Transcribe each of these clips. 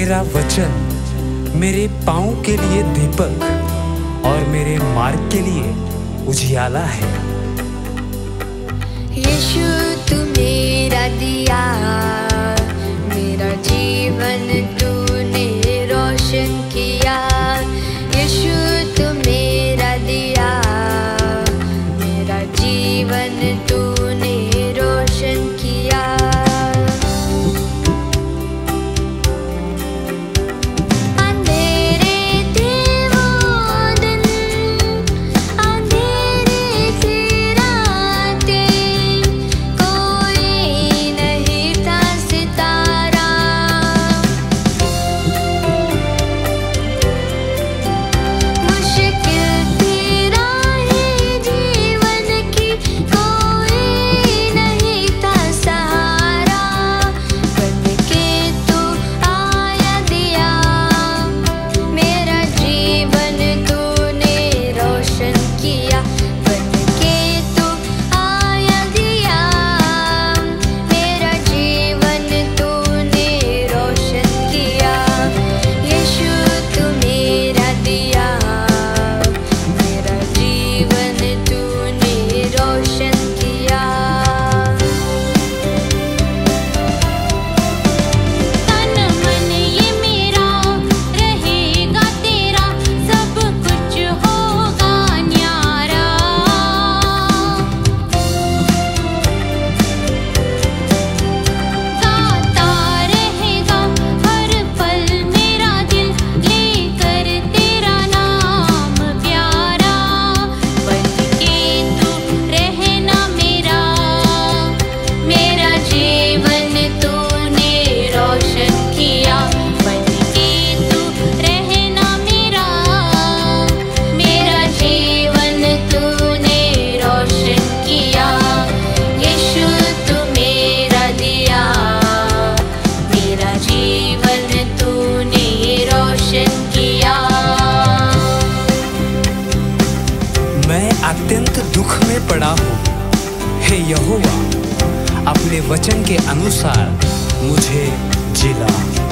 तेरा वचन मेरे पाँव के लिए दीपक और मेरे मार्ग के लिए उजियाला है। यीशु तू मेरा दिया, मेरा जीवन तूने रोशन किया। यीशु तू मेरा दिया, मेरा जीवन तूने रोशन किया। मैं अत्यंत दुख में पड़ा हूँ, हे यहोवा अपने वचन के अनुसार मुझे जिला।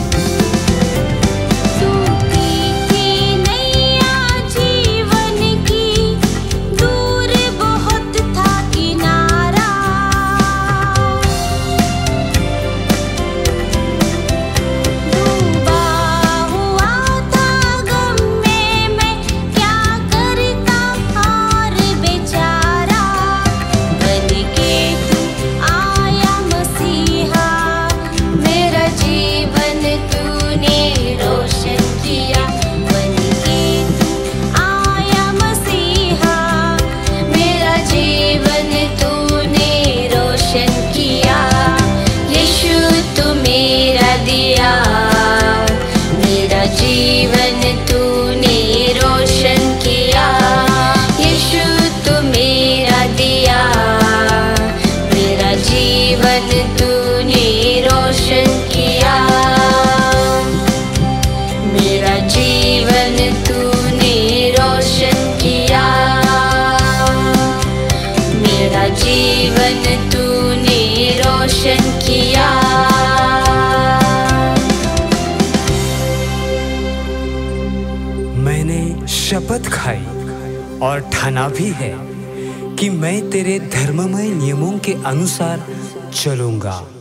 जीवन तूने रोशन किया। यीशु तू मेरा दिया, मेरा जीवन तूने रोशन किया। मेरा जीवन तूने रोशन किया। मेरा जीवन तूने रोशन किया। मैंने शपथ खाई और ठाना भी है कि मैं तेरे धर्ममय नियमों के अनुसार चलूंगा।